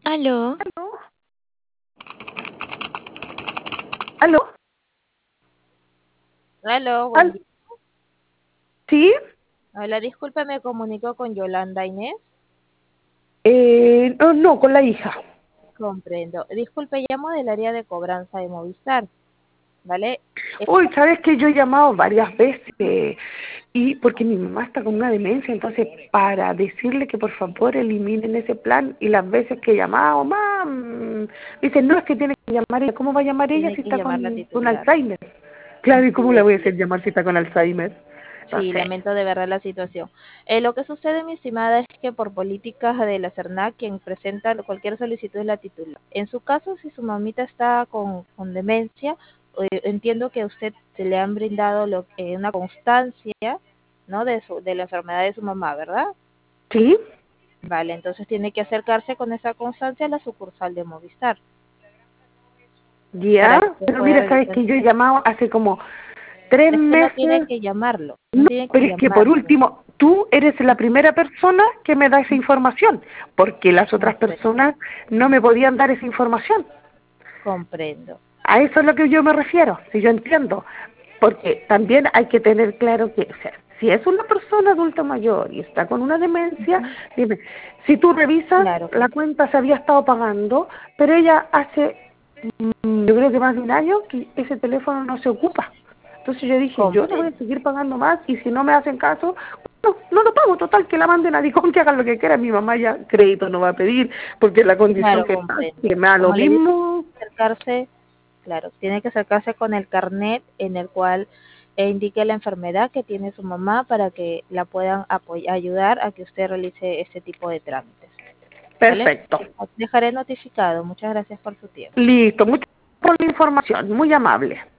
Aló, ¿Aló? aló, buen ¿Al día. ¿Sí? Hola, disculpe, me comunico con Yolanda Inés. No, no, con la hija. Comprendo. Disculpe, llamo del área de cobranza de Movistar, ¿vale? Eh, Uy, sabes que yo he llamado varias veces y porque mi mamá está con una demencia, entonces para decirle que por favor eliminen ese plan y las veces que he llamado, dice, no, es que tiene que llamar ella. ¿Cómo va a llamar ella Tiene si que está llamar la con titular. Alzheimer? Claro, ¿y Sí, cómo la es voy a hacer cierto. llamar si está con Alzheimer? No Sí, sé. lamento de verdad la situación. Lo que sucede, mi estimada, es que por políticas de la CERNAC, quien presenta cualquier solicitud es la titular. En su caso, si su mamita está con demencia, entiendo que a usted se le han brindado una constancia, ¿no? De la enfermedad de su mamá, ¿verdad? ¿Sí? Vale, entonces tiene que acercarse con esa constancia a la sucursal de Movistar Ya, para que usted pero pueda mira, sabes realizar. que yo he llamado hace como tres Es que no tiene meses. que llamarlo, no No, tiene que pero es que por llamarlo. último, tú eres la primera persona que me da esa información, porque las otras Comprendo, personas no me podían dar esa información. comprendo. A eso es lo que yo me refiero, si yo entiendo. Porque también hay que tener claro que, o sea, si es una persona adulta mayor y está con una demencia, Ujú. dime, si tú revisas, Claro que la sí. cuenta se había estado pagando, pero ella hace, yo creo que más de un año que ese teléfono no se ocupa. Entonces yo dije, yo no voy a Comprendo. seguir pagando más y si no me hacen caso, no, no lo pago, total, que la manden a Dicom, que hagan lo que quieran. Mi mamá ya crédito no va a pedir porque la condición Claro, que está, comprendo. que me da lo Como le digo, mismo. acercarse, claro, tiene que acercarse con el carnet en el cual indique la enfermedad que tiene su mamá para que la puedan ayudar a que usted realice este tipo de trámites. ¿Vale? Perfecto. Dejaré notificado. Muchas gracias por su tiempo. Listo, muchas gracias por la información, muy amable.